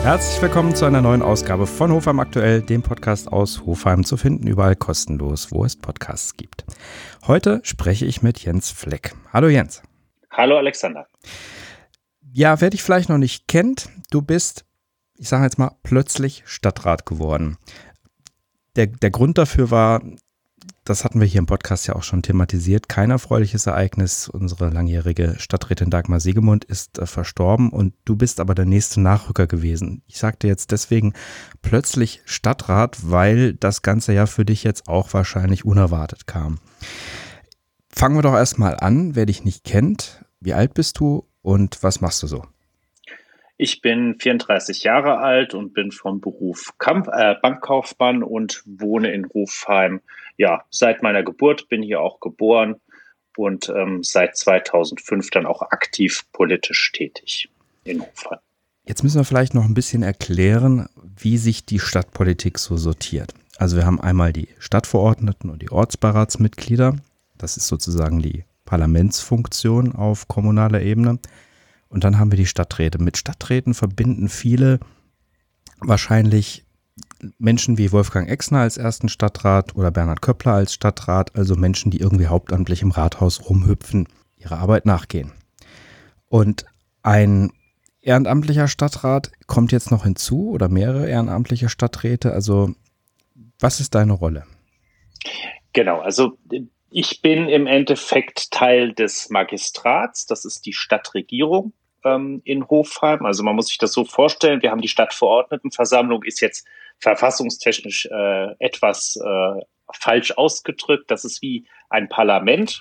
Herzlich willkommen zu einer neuen Ausgabe von Hofheim aktuell, dem Podcast aus Hofheim, zu finden überall kostenlos, wo es Podcasts gibt. Heute spreche ich mit Jens Fleck. Hallo Jens. Hallo Alexander. Ja, wer dich vielleicht noch nicht kennt, du bist, ich sage jetzt mal, plötzlich Stadtrat geworden. Der Grund dafür war, das hatten wir hier im Podcast ja auch schon thematisiert, kein erfreuliches Ereignis. Unsere langjährige Stadträtin Dagmar Siegemund ist verstorben und du bist aber der nächste Nachrücker gewesen. Ich sagte jetzt deswegen plötzlich Stadtrat, weil das Ganze ja für dich jetzt auch wahrscheinlich unerwartet kam. Fangen wir doch erstmal an, wer dich nicht kennt. Wie alt bist du und was machst du so? Ich bin 34 Jahre alt und bin vom Beruf Bankkaufmann und wohne in Hofheim. Ja, seit meiner Geburt, bin hier auch geboren und seit 2005 dann auch aktiv politisch tätig in Hofheim. Jetzt müssen wir vielleicht noch ein bisschen erklären, wie sich die Stadtpolitik so sortiert. Also wir haben einmal die Stadtverordneten und die Ortsbeiratsmitglieder. Das ist sozusagen die Parlamentsfunktion auf kommunaler Ebene. Und dann haben wir die Stadträte. Mit Stadträten verbinden viele wahrscheinlich Menschen wie Wolfgang Exner als ersten Stadtrat oder Bernhard Köppler als Stadtrat, also Menschen, die irgendwie hauptamtlich im Rathaus rumhüpfen, ihrer Arbeit nachgehen. Und ein ehrenamtlicher Stadtrat kommt jetzt noch hinzu oder mehrere ehrenamtliche Stadträte. Also was ist deine Rolle? Genau, also ich bin im Endeffekt Teil des Magistrats, das ist die Stadtregierung in Hofheim. Also man muss sich das so vorstellen, wir haben die Stadtverordnetenversammlung, ist jetzt verfassungstechnisch etwas falsch ausgedrückt. Das ist wie ein Parlament.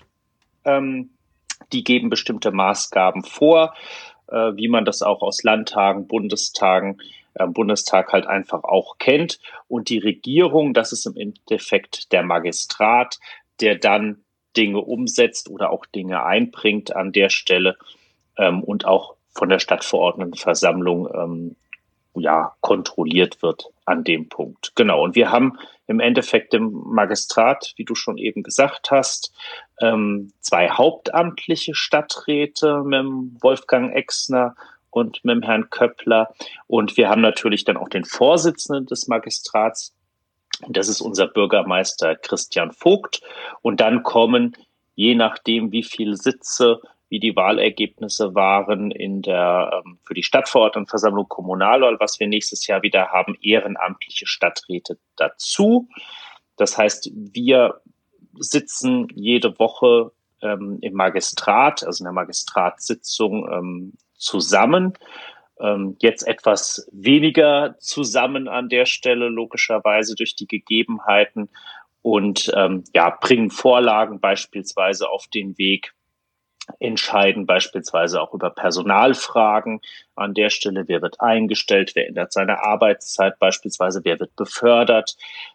Die geben bestimmte Maßgaben vor, wie man das auch aus Landtagen, Bundestag halt einfach auch kennt. Und die Regierung, das ist im Endeffekt der Magistrat, der dann Dinge umsetzt oder auch Dinge einbringt an der Stelle und auch von der Stadtverordnetenversammlung kontrolliert wird an dem Punkt. Genau, und wir haben im Endeffekt im Magistrat, wie du schon eben gesagt hast, zwei hauptamtliche Stadträte mit dem Wolfgang Exner und mit dem Herrn Köppler. Und wir haben natürlich dann auch den Vorsitzenden des Magistrats. Das ist unser Bürgermeister Christian Vogt. Und dann kommen, je nachdem, wie viele Sitze, wie die Wahlergebnisse waren für die Stadtverordnetenversammlung Kommunalwahl, was wir nächstes Jahr wieder haben, ehrenamtliche Stadträte dazu. Das heißt, wir sitzen jede Woche im Magistrat, also in der Magistratssitzung zusammen. Jetzt etwas weniger zusammen an der Stelle, logischerweise durch die Gegebenheiten und bringen Vorlagen beispielsweise auf den Weg, entscheiden beispielsweise auch über Personalfragen an der Stelle, wer wird eingestellt, wer ändert seine Arbeitszeit beispielsweise, wer wird befördert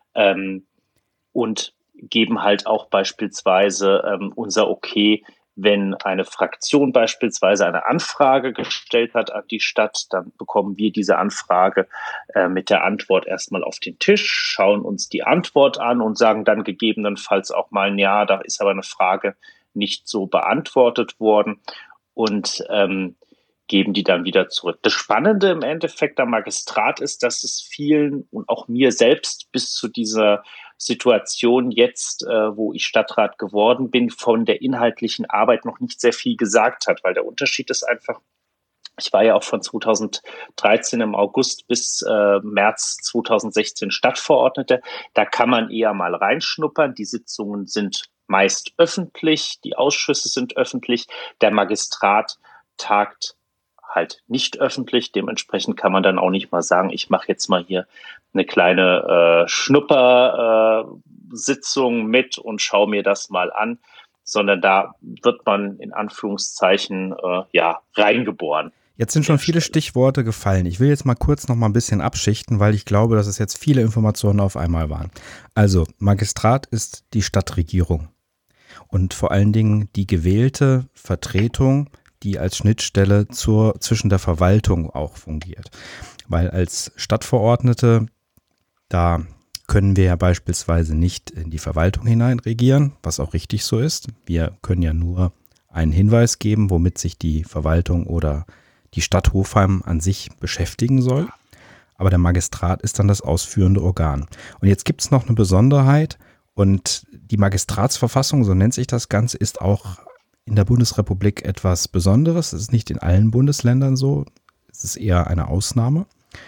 und geben halt auch beispielsweise unser Okay, wenn eine Fraktion beispielsweise eine Anfrage gestellt hat an die Stadt, dann bekommen wir diese Anfrage mit der Antwort erstmal auf den Tisch, schauen uns die Antwort an und sagen dann gegebenenfalls auch mal, ja, da ist aber eine Frage nicht so beantwortet worden und geben die dann wieder zurück. Das Spannende im Endeffekt am Magistrat ist, dass es vielen und auch mir selbst bis zu dieser Situation jetzt, wo ich Stadtrat geworden bin, von der inhaltlichen Arbeit noch nicht sehr viel gesagt hat, weil der Unterschied ist einfach, ich war ja auch von 2013 im August bis März 2016 Stadtverordnete. Da kann man eher mal reinschnuppern. Die Sitzungen sind meist öffentlich, die Ausschüsse sind öffentlich. Der Magistrat tagt halt nicht öffentlich. Dementsprechend kann man dann auch nicht mal sagen, ich mache jetzt mal hier eine kleine Schnuppersitzung mit und schaue mir das mal an, sondern da wird man in Anführungszeichen reingeboren. Jetzt sind schon viele Stichworte gefallen. Ich will jetzt mal kurz noch mal ein bisschen abschichten, weil ich glaube, dass es jetzt viele Informationen auf einmal waren. Also, Magistrat ist die Stadtregierung und vor allen Dingen die gewählte Vertretung, die als Schnittstelle zwischen der Verwaltung auch fungiert. Weil als Stadtverordnete, da können wir ja beispielsweise nicht in die Verwaltung hinein regieren, was auch richtig so ist. Wir können ja nur einen Hinweis geben, womit sich die Verwaltung oder die Stadt Hofheim an sich beschäftigen soll. aber der Magistrat ist dann das ausführende Organ. Und jetzt gibt es noch eine Besonderheit und die Magistratsverfassung, so nennt sich das Ganze, ist auch in der Bundesrepublik etwas Besonderes. Es ist nicht in allen Bundesländern so, es ist eher eine Ausnahme,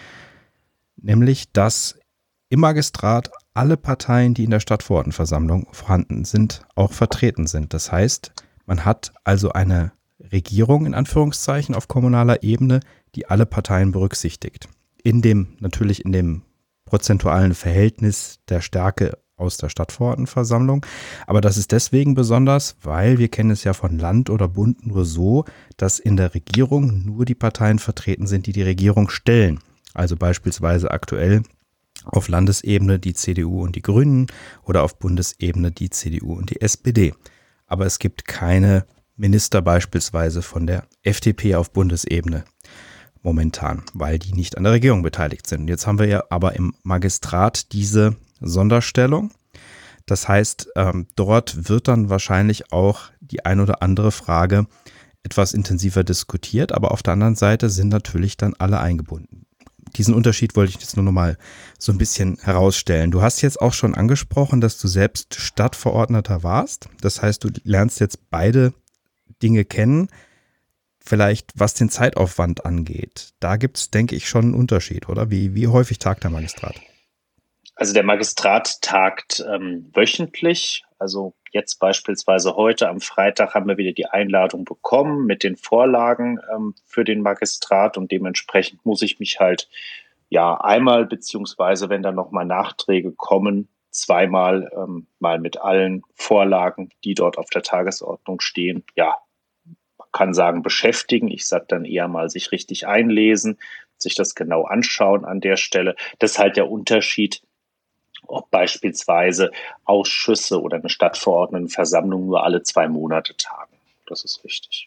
nämlich dass im Magistrat alle Parteien, die in der Stadtverordnetenversammlung vorhanden sind, auch vertreten sind. Das heißt, man hat also eine Regierung in Anführungszeichen auf kommunaler Ebene, die alle Parteien berücksichtigt. Natürlich in dem prozentualen Verhältnis der Stärke aus der Stadtverordnetenversammlung. Aber das ist deswegen besonders, weil wir kennen es ja von Land oder Bund nur so, dass in der Regierung nur die Parteien vertreten sind, die die Regierung stellen. Also beispielsweise aktuell auf Landesebene die CDU und die Grünen oder auf Bundesebene die CDU und die SPD. Aber es gibt keine Minister beispielsweise von der FDP auf Bundesebene momentan, weil die nicht an der Regierung beteiligt sind. Jetzt haben wir ja aber im Magistrat diese Sonderstellung. Das heißt, dort wird dann wahrscheinlich auch die ein oder andere Frage etwas intensiver diskutiert, aber auf der anderen Seite sind natürlich dann alle eingebunden. Diesen Unterschied wollte ich jetzt nur noch mal so ein bisschen herausstellen. Du hast jetzt auch schon angesprochen, dass du selbst Stadtverordneter warst. Das heißt, du lernst jetzt beide Dinge kennen. Vielleicht was den Zeitaufwand angeht. Da gibt es, denke ich, schon einen Unterschied, oder? Wie häufig tagt der Magistrat? Also der Magistrat tagt wöchentlich. Also jetzt beispielsweise heute am Freitag haben wir wieder die Einladung bekommen mit den Vorlagen für den Magistrat und dementsprechend muss ich mich halt einmal beziehungsweise wenn dann nochmal Nachträge kommen, zweimal mal mit allen Vorlagen, die dort auf der Tagesordnung stehen, man kann sagen beschäftigen. Ich sage dann eher mal sich richtig einlesen, sich das genau anschauen an der Stelle. Das ist halt der Unterschied, ob beispielsweise Ausschüsse oder eine Stadtverordnetenversammlung nur alle 2 Monate tagen. Das ist richtig.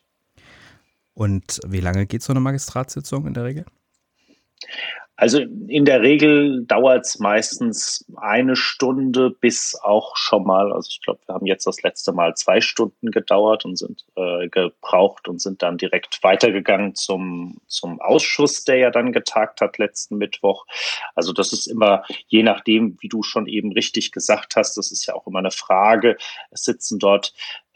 Und wie lange geht so eine Magistratssitzung in der Regel? Also in der Regel dauert es meistens 1 Stunde bis auch schon mal, also ich glaube, wir haben jetzt das letzte Mal 2 Stunden gedauert und sind gebraucht und sind dann direkt weitergegangen zum Ausschuss, der ja dann getagt hat letzten Mittwoch. Also das ist immer, je nachdem, wie du schon eben richtig gesagt hast, das ist ja auch immer eine Frage. Es sitzen dort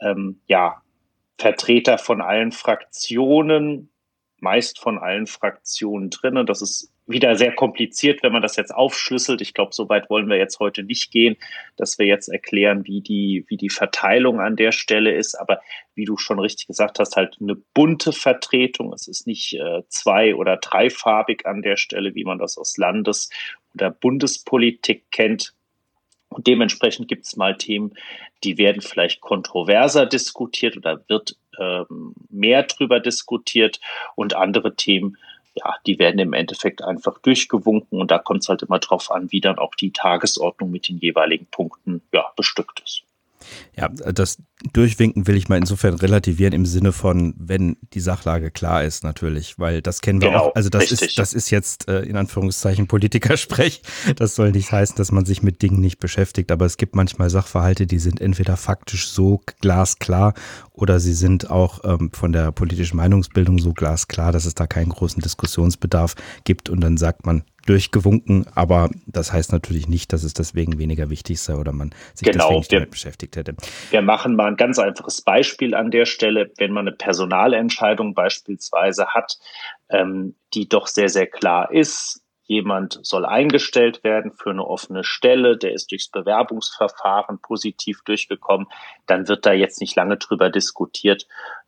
Vertreter von allen Fraktionen, meist von allen Fraktionen drin. Und das ist wieder sehr kompliziert, wenn man das jetzt aufschlüsselt. Ich glaube, so weit wollen wir jetzt heute nicht gehen, dass wir jetzt erklären, wie die Verteilung an der Stelle ist. Aber wie du schon richtig gesagt hast, halt eine bunte Vertretung. Es ist nicht 2- oder 3-farbig an der Stelle, wie man das aus Landes- oder Bundespolitik kennt. Und dementsprechend gibt es mal Themen, die werden vielleicht kontroverser diskutiert oder wird mehr drüber diskutiert und andere Themen, die werden im Endeffekt einfach durchgewunken und da kommt es halt immer drauf an, wie dann auch die Tagesordnung mit den jeweiligen Punkten bestückt ist. Ja, das Durchwinken will ich mal insofern relativieren im Sinne von, wenn die Sachlage klar ist natürlich, weil das kennen wir auch. Also das ist jetzt in Anführungszeichen Politikersprech. Das soll nicht heißen, dass man sich mit Dingen nicht beschäftigt, aber es gibt manchmal Sachverhalte, die sind entweder faktisch so glasklar oder sie sind auch von der politischen Meinungsbildung so glasklar, dass es da keinen großen Diskussionsbedarf gibt und dann sagt man, durchgewunken, aber das heißt natürlich nicht, dass es deswegen weniger wichtig sei oder man sich deswegen nicht damit beschäftigt hätte. Wir machen mal ein ganz einfaches Beispiel an der Stelle. Wenn man eine Personalentscheidung beispielsweise hat, die doch sehr, sehr klar ist, jemand soll eingestellt werden für eine offene Stelle, der ist durchs Bewerbungsverfahren positiv durchgekommen, dann wird da jetzt nicht lange drüber diskutiert,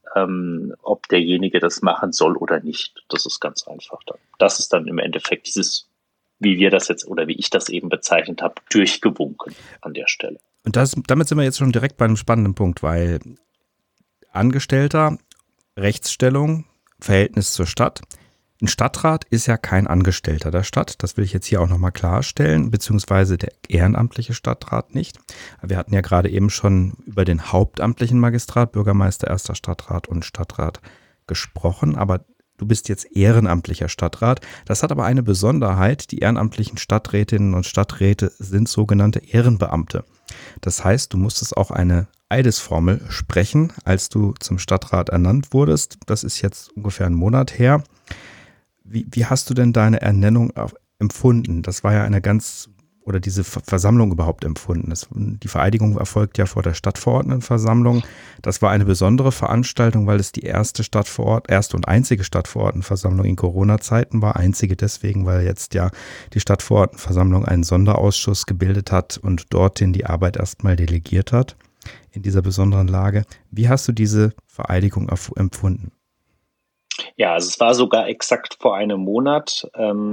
ob derjenige das machen soll oder nicht. Das ist ganz einfach dann. Das ist dann im Endeffekt dieses, wie wir das jetzt oder wie ich das eben bezeichnet habe, durchgewunken an der Stelle. Und damit sind wir jetzt schon direkt bei einem spannenden Punkt, weil Angestellter, Rechtsstellung, Verhältnis zur Stadt. Ein Stadtrat ist ja kein Angestellter der Stadt, das will ich jetzt hier auch nochmal klarstellen, beziehungsweise der ehrenamtliche Stadtrat nicht. Wir hatten ja gerade eben schon über den hauptamtlichen Magistrat, Bürgermeister, erster Stadtrat und Stadtrat gesprochen, aber du bist jetzt ehrenamtlicher Stadtrat. Das hat aber eine Besonderheit, die ehrenamtlichen Stadträtinnen und Stadträte sind sogenannte Ehrenbeamte. Das heißt, du musstest auch eine Eidesformel sprechen, als du zum Stadtrat ernannt wurdest. Das ist jetzt ungefähr einen Monat her. Wie hast du denn deine Ernennung empfunden? Das war ja oder diese Versammlung überhaupt empfunden? Die Vereidigung erfolgt ja vor der Stadtverordnetenversammlung. Das war eine besondere Veranstaltung, weil es die erste und einzige Stadtverordnetenversammlung in Corona-Zeiten war. Einzige deswegen, weil jetzt ja die Stadtverordnetenversammlung einen Sonderausschuss gebildet hat und dorthin die Arbeit erstmal delegiert hat in dieser besonderen Lage. Wie hast du diese Vereidigung empfunden? Ja, also es war sogar exakt vor einem Monat.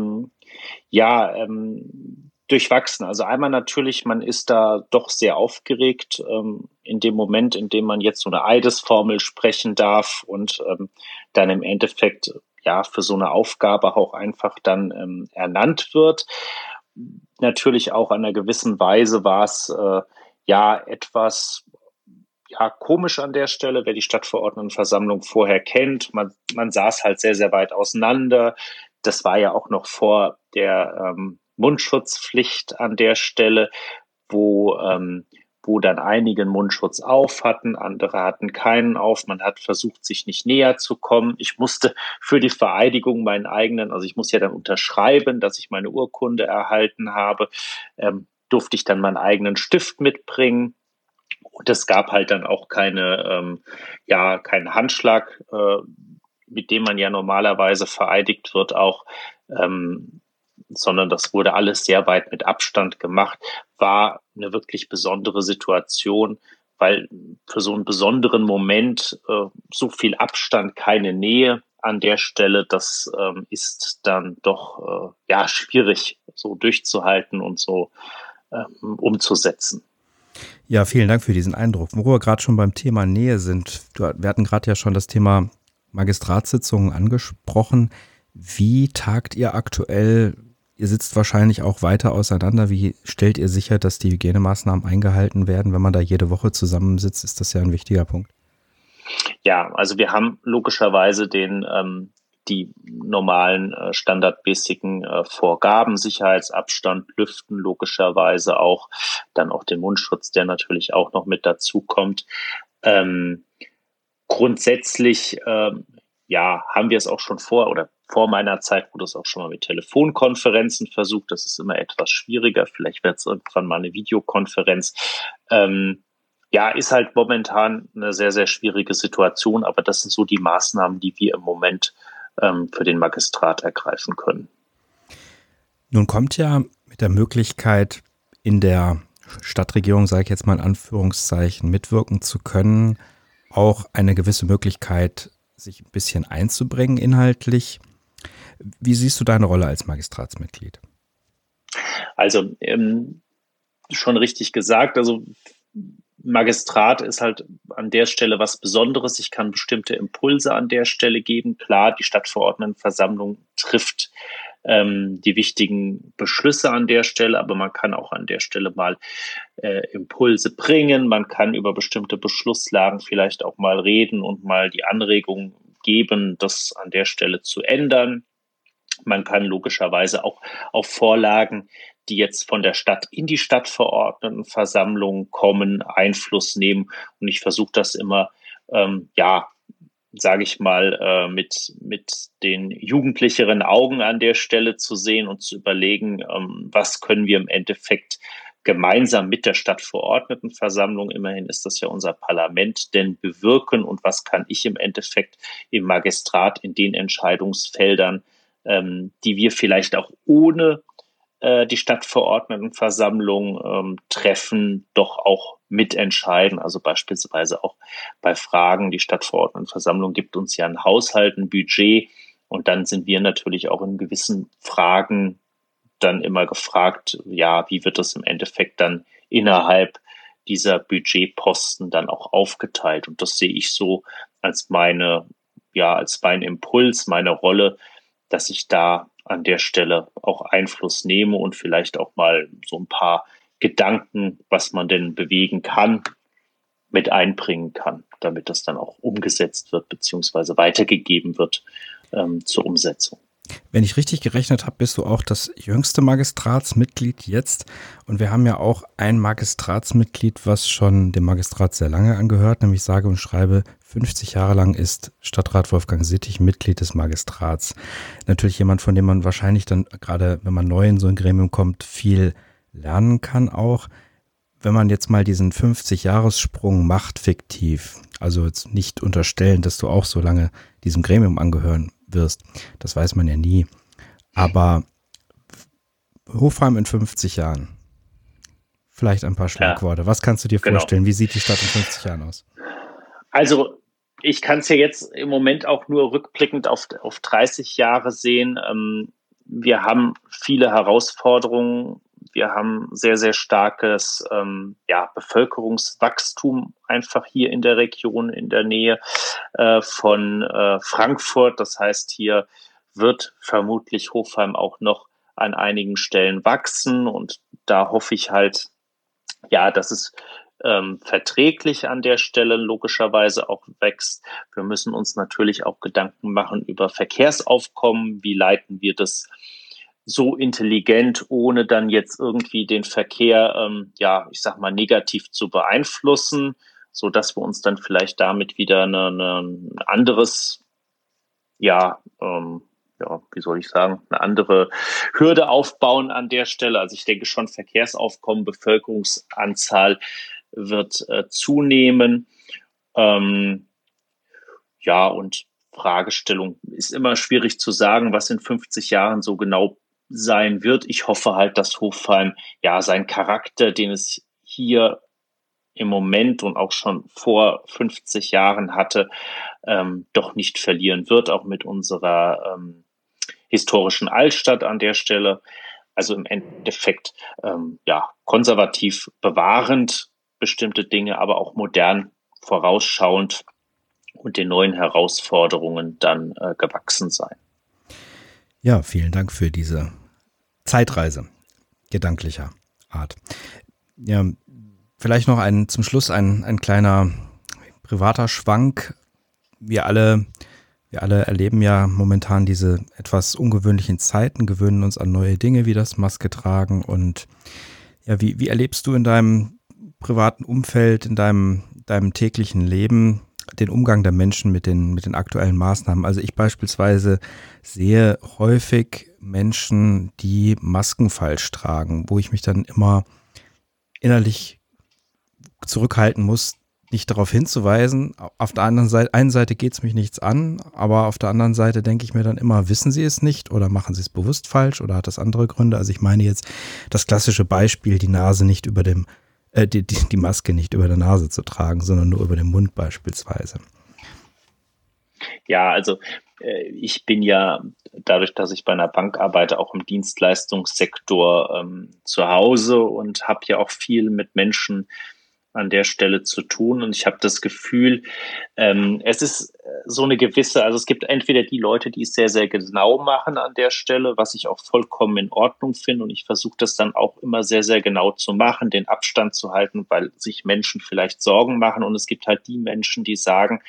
Durchwachsen. Also einmal natürlich, man ist da doch sehr aufgeregt in dem Moment, in dem man jetzt so eine Eidesformel sprechen darf und dann im Endeffekt ja für so eine Aufgabe auch einfach dann ernannt wird. Natürlich auch an einer gewissen Weise war es etwas komisch an der Stelle, wer die Stadtverordnetenversammlung vorher kennt. Man saß halt sehr, sehr weit auseinander. Das war ja auch noch vor der Mundschutzpflicht an der Stelle, wo dann einige einen Mundschutz auf hatten, andere hatten keinen auf. Man hat versucht, sich nicht näher zu kommen. Ich musste für die Vereidigung also ich muss ja dann unterschreiben, dass ich meine Urkunde erhalten habe, durfte ich dann meinen eigenen Stift mitbringen. Und es gab halt dann auch keinen Handschlag, mit dem man ja normalerweise vereidigt wird auch, sondern das wurde alles sehr weit mit Abstand gemacht. War eine wirklich besondere Situation, weil für so einen besonderen Moment so viel Abstand, keine Nähe an der Stelle, das ist dann doch schwierig so durchzuhalten und so umzusetzen. Ja, vielen Dank für diesen Eindruck. Wo wir gerade schon beim Thema Nähe sind, wir hatten gerade ja schon das Thema Magistratssitzungen angesprochen. Wie tagt ihr aktuell? Ihr sitzt wahrscheinlich auch weiter auseinander. Wie stellt ihr sicher, dass die Hygienemaßnahmen eingehalten werden? Wenn man da jede Woche zusammensitzt, ist das ja ein wichtiger Punkt. Ja, also wir haben logischerweise die normalen standardmäßigen Vorgaben, Sicherheitsabstand, Lüften logischerweise auch, dann auch den Mundschutz, der natürlich auch noch mit dazu kommt. Grundsätzlich haben wir es auch schon vor meiner Zeit wurde es auch schon mal mit Telefonkonferenzen versucht. Das ist immer etwas schwieriger. Vielleicht wird es irgendwann mal eine Videokonferenz. Ist halt momentan eine sehr, sehr schwierige Situation, aber das sind so die Maßnahmen, die wir im Moment für den Magistrat ergreifen können. Nun kommt ja mit der Möglichkeit, in der Stadtregierung, sage ich jetzt mal in Anführungszeichen, mitwirken zu können, auch eine gewisse Möglichkeit, sich ein bisschen einzubringen inhaltlich. Wie siehst du deine Rolle als Magistratsmitglied? Also schon richtig gesagt, also Magistrat ist halt an der Stelle was Besonderes. Ich kann bestimmte Impulse an der Stelle geben. Klar, die Stadtverordnetenversammlung trifft die wichtigen Beschlüsse an der Stelle, aber man kann auch an der Stelle mal Impulse bringen. Man kann über bestimmte Beschlusslagen vielleicht auch mal reden und mal die Anregung geben, das an der Stelle zu ändern. Man kann logischerweise auch auf Vorlagen, die jetzt von der Stadt in die Stadtverordnetenversammlung kommen, Einfluss nehmen. Und ich versuche das immer, sage ich mal, mit den jugendlicheren Augen an der Stelle zu sehen und zu überlegen, was können wir im Endeffekt gemeinsam mit der Stadtverordnetenversammlung, immerhin ist das ja unser Parlament, denn bewirken und was kann ich im Endeffekt im Magistrat in den Entscheidungsfeldern, die wir vielleicht auch ohne die Stadtverordnetenversammlung treffen, doch auch mitentscheiden. Also beispielsweise auch bei Fragen, die Stadtverordnetenversammlung gibt uns ja einen Haushalt, ein Budget und dann sind wir natürlich auch in gewissen Fragen dann immer gefragt, ja, wie wird das im Endeffekt dann innerhalb dieser Budgetposten dann auch aufgeteilt? Und das sehe ich so als mein Impuls, meine Rolle, dass ich da an der Stelle auch Einfluss nehme und vielleicht auch mal so ein paar Gedanken, was man denn bewegen kann, mit einbringen kann, damit das dann auch umgesetzt wird, beziehungsweise weitergegeben wird zur Umsetzung. Wenn ich richtig gerechnet habe, bist du auch das jüngste Magistratsmitglied jetzt. Und wir haben ja auch ein Magistratsmitglied, was schon dem Magistrat sehr lange angehört, nämlich sage und schreibe 50 Jahre lang ist Stadtrat Wolfgang Sittig Mitglied des Magistrats. Natürlich jemand, von dem man wahrscheinlich dann, gerade wenn man neu in so ein Gremium kommt, viel lernen kann auch. Wenn man jetzt mal diesen 50-Jahressprung macht, fiktiv, also jetzt nicht unterstellen, dass du auch so lange diesem Gremium angehören wirst, das weiß man ja nie. Aber Hofheim in 50 Jahren, vielleicht ein paar Schlagworte. Was kannst du dir vorstellen? Wie sieht die Stadt in 50 Jahren aus? Also ich kann es ja jetzt im Moment auch nur rückblickend auf 30 Jahre sehen. Wir haben viele Herausforderungen. Wir haben sehr, sehr starkes Bevölkerungswachstum einfach hier in der Region, in der Nähe von Frankfurt. Das heißt, hier wird vermutlich Hofheim auch noch an einigen Stellen wachsen. Und da hoffe ich halt, ja, dass es verträglich an der Stelle logischerweise auch wächst. Wir müssen uns natürlich auch Gedanken machen über Verkehrsaufkommen. Wie leiten wir das so intelligent, ohne dann jetzt irgendwie den Verkehr, ich sag mal, negativ zu beeinflussen, so dass wir uns dann vielleicht damit wieder ein anderes, wie soll ich sagen, eine andere Hürde aufbauen an der Stelle. Also ich denke schon, Verkehrsaufkommen, Bevölkerungsanzahl wird zunehmen. Und Fragestellung ist immer schwierig zu sagen, was in 50 Jahren so genau sein wird. Ich hoffe halt, dass Hofheim seinen Charakter, den es hier im Moment und auch schon vor 50 Jahren hatte, doch nicht verlieren wird, auch mit unserer historischen Altstadt an der Stelle. Also im Endeffekt konservativ bewahrend bestimmte Dinge, aber auch modern vorausschauend und den neuen Herausforderungen dann gewachsen sein. Ja, vielen Dank für diese Zeitreise gedanklicher Art. Ja, vielleicht noch zum Schluss ein kleiner privater Schwank. Wir alle erleben ja momentan diese etwas ungewöhnlichen Zeiten, gewöhnen uns an neue Dinge wie das Maske tragen. Und ja, wie erlebst du in deinem privaten Umfeld, in deinem täglichen Leben den Umgang der Menschen mit den aktuellen Maßnahmen? Also ich beispielsweise sehe häufig Menschen, die Masken falsch tragen, wo ich mich dann immer innerlich zurückhalten muss, nicht darauf hinzuweisen. Auf der einen Seite geht es mich nichts an, aber auf der anderen Seite denke ich mir dann immer, wissen sie es nicht oder machen sie es bewusst falsch oder hat das andere Gründe? Also ich meine jetzt das klassische Beispiel, die Nase nicht über die Maske nicht über der Nase zu tragen, sondern nur über den Mund beispielsweise. Ja, also ich bin ja dadurch, dass ich bei einer Bank arbeite, auch im Dienstleistungssektor zu Hause und habe ja auch viel mit Menschen an der Stelle zu tun. Und ich habe das Gefühl, es ist so eine gewisse, also es gibt entweder die Leute, die es sehr, sehr genau machen an der Stelle, was ich auch vollkommen in Ordnung finde. Und ich versuche das dann auch immer sehr, sehr genau zu machen, den Abstand zu halten, weil sich Menschen vielleicht Sorgen machen. Und es gibt halt die Menschen, die sagen,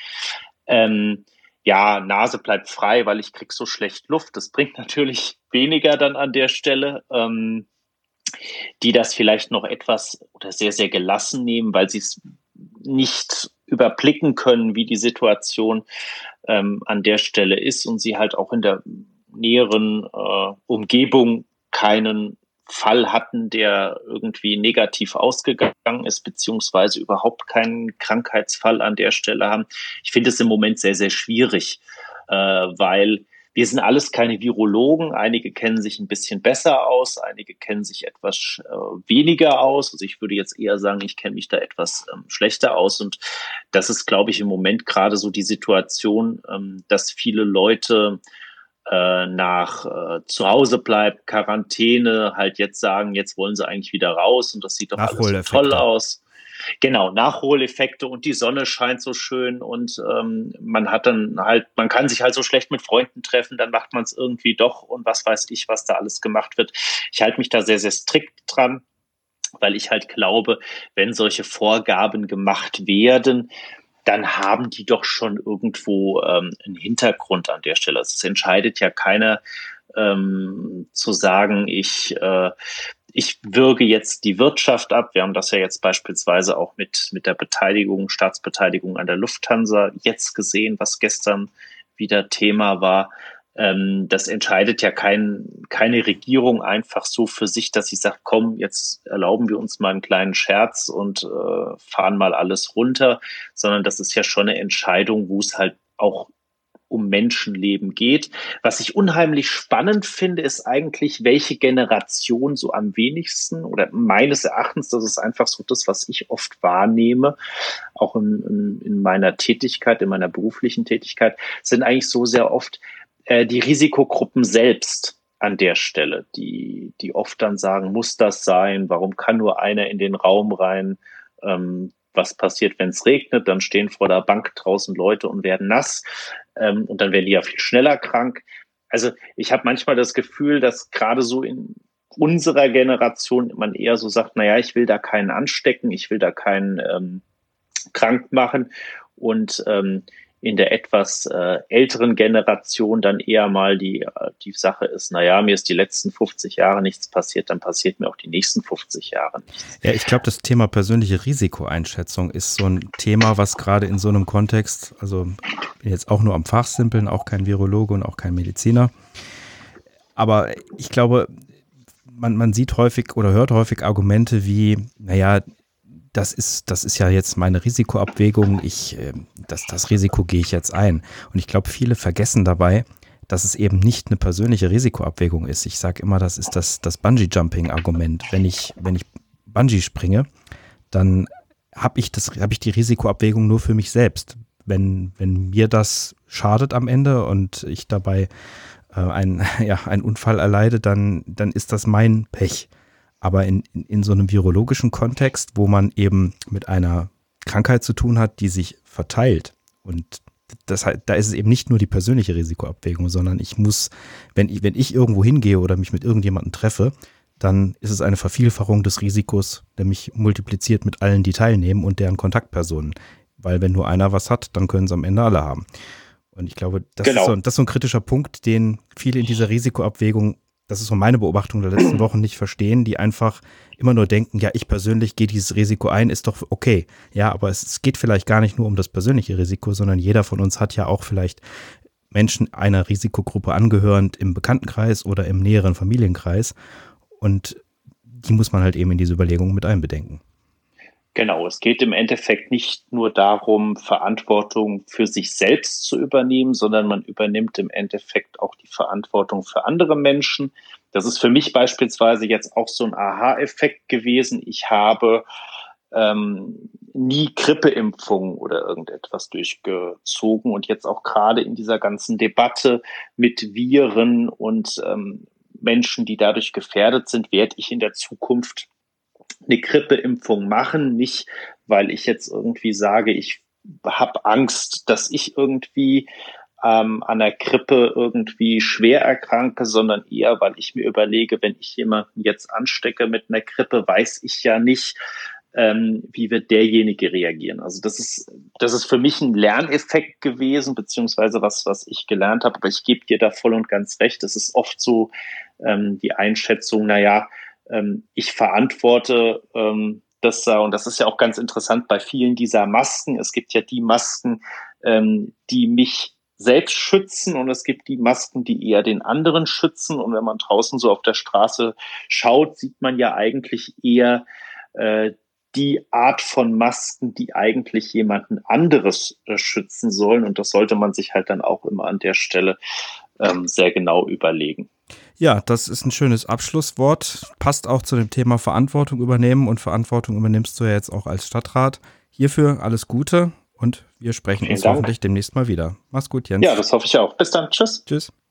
Nase bleibt frei, weil ich krieg so schlecht Luft. Das bringt natürlich weniger dann an der Stelle. Die das vielleicht noch etwas oder sehr, sehr gelassen nehmen, weil sie es nicht überblicken können, wie die Situation an der Stelle ist und sie halt auch in der näheren Umgebung keinen Fall hatten, der irgendwie negativ ausgegangen ist, beziehungsweise überhaupt keinen Krankheitsfall an der Stelle haben. Ich finde es im Moment sehr, sehr schwierig, weil wir sind alles keine Virologen. Einige kennen sich ein bisschen besser aus, einige kennen sich etwas weniger aus. Also ich würde jetzt eher sagen, ich kenne mich da etwas schlechter aus. Und das ist, glaube ich, im Moment gerade so die Situation, dass viele Leute nach zu Hause bleibt, Quarantäne, halt jetzt sagen, jetzt wollen sie eigentlich wieder raus und das sieht doch alles so toll aus. Genau, Nachholeffekte und die Sonne scheint so schön und man kann sich halt so schlecht mit Freunden treffen, dann macht man es irgendwie doch und was weiß ich, was da alles gemacht wird. Ich halte mich da sehr, sehr strikt dran, weil ich halt glaube, wenn solche Vorgaben gemacht werden, dann haben die doch schon irgendwo einen Hintergrund an der Stelle. Also es entscheidet ja keiner zu sagen, ich würge jetzt die Wirtschaft ab. Wir haben das ja jetzt beispielsweise auch mit der Beteiligung, Staatsbeteiligung an der Lufthansa jetzt gesehen, was gestern wieder Thema war. Das entscheidet ja keine Regierung einfach so für sich, dass sie sagt, komm, jetzt erlauben wir uns mal einen kleinen Scherz und fahren mal alles runter, sondern das ist ja schon eine Entscheidung, wo es halt auch um Menschenleben geht. Was ich unheimlich spannend finde, ist eigentlich, welche Generation so am wenigsten, oder meines Erachtens, das ist einfach so das, was ich oft wahrnehme, auch in meiner Tätigkeit, in meiner beruflichen Tätigkeit, sind eigentlich so sehr oft die Risikogruppen selbst an der Stelle, die oft dann sagen, muss das sein? Warum kann nur einer in den Raum rein? Was passiert, wenn es regnet? Dann stehen vor der Bank draußen Leute und werden nass. Und dann werden die ja viel schneller krank. Also ich habe manchmal das Gefühl, dass gerade so in unserer Generation man eher so sagt, naja, ich will da keinen anstecken, ich will da keinen krank machen. Und in der etwas älteren Generation dann eher mal die Sache ist, naja, mir ist die letzten 50 Jahre nichts passiert, dann passiert mir auch die nächsten 50 Jahre nichts. Ja, ich glaube, das Thema persönliche Risikoeinschätzung ist so ein Thema, was gerade in so einem Kontext, also bin jetzt auch nur am Fachsimpeln, auch kein Virologe und auch kein Mediziner, aber ich glaube, man sieht häufig oder hört häufig Argumente wie, naja, das ist ja jetzt meine Risikoabwägung, das Risiko gehe ich jetzt ein. Und ich glaube, viele vergessen dabei, dass es eben nicht eine persönliche Risikoabwägung ist. Ich sage immer, das ist das Bungee-Jumping-Argument. Wenn ich Bungee springe, dann habe ich die Risikoabwägung nur für mich selbst. Wenn mir das schadet am Ende und ich dabei einen Unfall erleide, dann ist das mein Pech. Aber in so einem virologischen Kontext, wo man eben mit einer Krankheit zu tun hat, die sich verteilt, und da ist es eben nicht nur die persönliche Risikoabwägung, sondern ich muss, wenn ich irgendwo hingehe oder mich mit irgendjemandem treffe, dann ist es eine Vervielfachung des Risikos, der mich multipliziert mit allen, die teilnehmen und deren Kontaktpersonen. Weil wenn nur einer was hat, dann können es am Ende alle haben. Und ich glaube, das ist so ein kritischer Punkt, den viele in dieser Risikoabwägung, das ist so meine Beobachtung der letzten Wochen, nicht verstehen, die einfach immer nur denken, ja, ich persönlich gehe dieses Risiko ein, ist doch okay. Ja, aber es geht vielleicht gar nicht nur um das persönliche Risiko, sondern jeder von uns hat ja auch vielleicht Menschen einer Risikogruppe angehörend im Bekanntenkreis oder im näheren Familienkreis. Und die muss man halt eben in diese Überlegungen mit einbedenken. Genau, es geht im Endeffekt nicht nur darum, Verantwortung für sich selbst zu übernehmen, sondern man übernimmt im Endeffekt auch die Verantwortung für andere Menschen. Das ist für mich beispielsweise jetzt auch so ein Aha-Effekt gewesen. Ich habe nie Grippeimpfungen oder irgendetwas durchgezogen und jetzt auch gerade in dieser ganzen Debatte mit Viren und Menschen, die dadurch gefährdet sind, werde ich in der Zukunft eine Grippeimpfung machen, nicht weil ich jetzt irgendwie sage, ich habe Angst, dass ich irgendwie an der Grippe irgendwie schwer erkranke, sondern eher, weil ich mir überlege, wenn ich jemanden jetzt anstecke mit einer Grippe, weiß ich ja nicht, wie wird derjenige reagieren. Also das ist für mich ein Lerneffekt gewesen, beziehungsweise was ich gelernt habe, aber ich gebe dir da voll und ganz recht. Es ist oft so die Einschätzung, naja, ich verantworte das, und das ist ja auch ganz interessant bei vielen dieser Masken. Es gibt ja die Masken, die mich selbst schützen, und es gibt die Masken, die eher den anderen schützen. Und wenn man draußen so auf der Straße schaut, sieht man ja eigentlich eher die Art von Masken, die eigentlich jemanden anderes schützen sollen. Und das sollte man sich halt dann auch immer an der Stelle sehr genau überlegen. Ja, das ist ein schönes Abschlusswort. Passt auch zu dem Thema Verantwortung übernehmen, und Verantwortung übernimmst du ja jetzt auch als Stadtrat. Hierfür alles Gute, und wir sprechen uns hoffentlich demnächst mal wieder. Mach's gut, Jens. Ja, das hoffe ich auch. Bis dann. Tschüss. Tschüss.